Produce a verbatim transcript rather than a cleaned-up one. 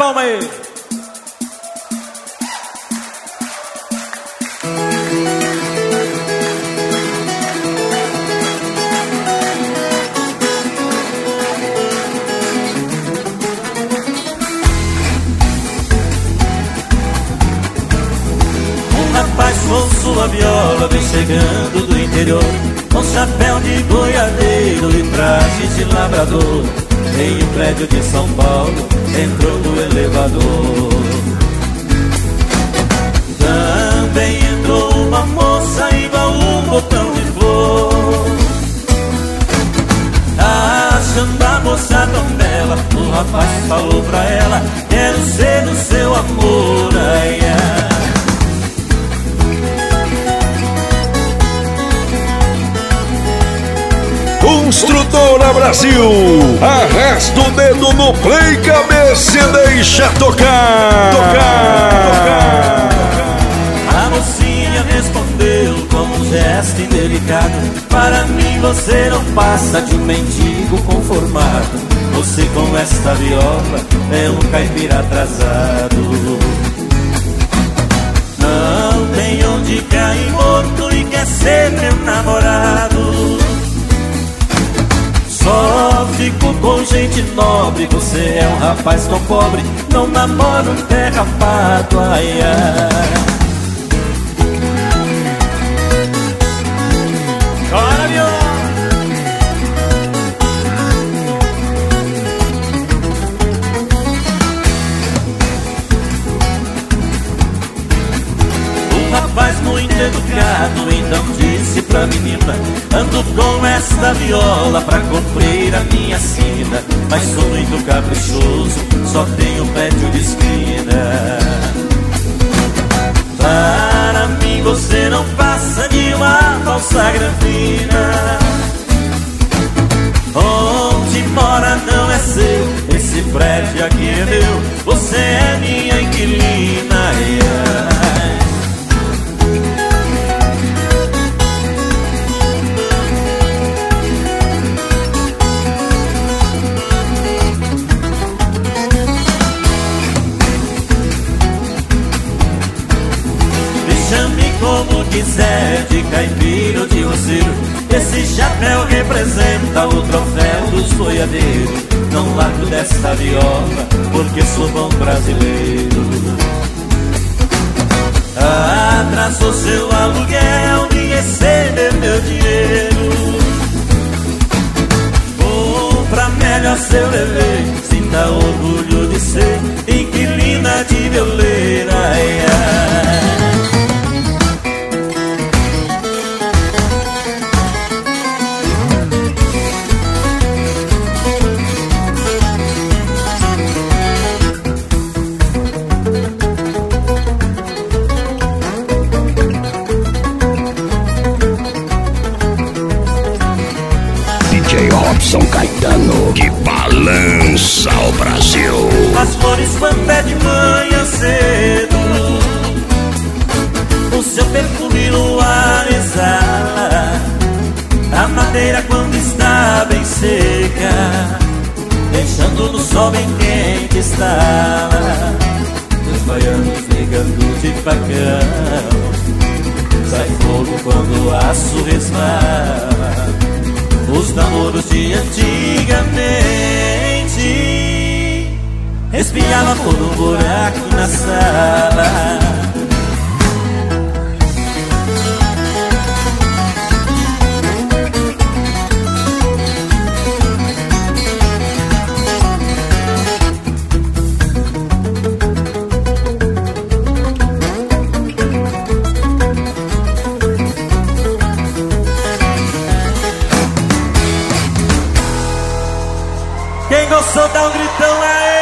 palma aí. Rapaz com sua viola vem chegando do interior, com chapéu de boiadeiro e traje de labrador. Em um prédio de São Paulo entrou no elevador. Também entrou uma moça igual um botão de flor. Achando a moça tão bela, o rapaz falou pra ela: quero ser o seu amor, ai, ai. Construtora Brasil, arrasta o dedo no play, cabeça e deixa tocar. Tocar, tocar. A mocinha respondeu com um gesto indelicado: para mim você não passa de um mendigo conformado. Você com esta viola é um caipira atrasado. Não tem onde cair morto e quer ser meu namorado. Só fico com gente nobre, você é um rapaz tão pobre, não namora um pé rapado, ai, ai. Chora, viola! Um rapaz muito educado então disse pra menina: ando com esta viola pra cumprir a minha sina, mas sou muito caprichoso, só tenho prédio de esquina. Para mim você não passa de uma falsa granfina. Onde mora não é seu, esse prédio aqui é meu, você é minha inquilina, ai, ai. Chame como quiser, de caipira ou de roceiro, esse chapéu representa o troféu dos boiadeiros. Não largo desta viola, porque sou bom brasileiro. Atrasou seu aluguel e recebeu meu dinheiro. Compra melhor seu bebê, sinta orgulho de ser inquilina de violeira, ai, ai. Robson Caetano, que balança o Brasil. As flores quando é de manhã cedo, o seu perfume no ar exala. A madeira quando está bem seca, deixando no sol bem quente estala. Os baianos ligando de facão, sai fogo quando o aço resvala. Os namoros de antigamente espiava por um buraco na sala. Quem gostou dá um gritão aí.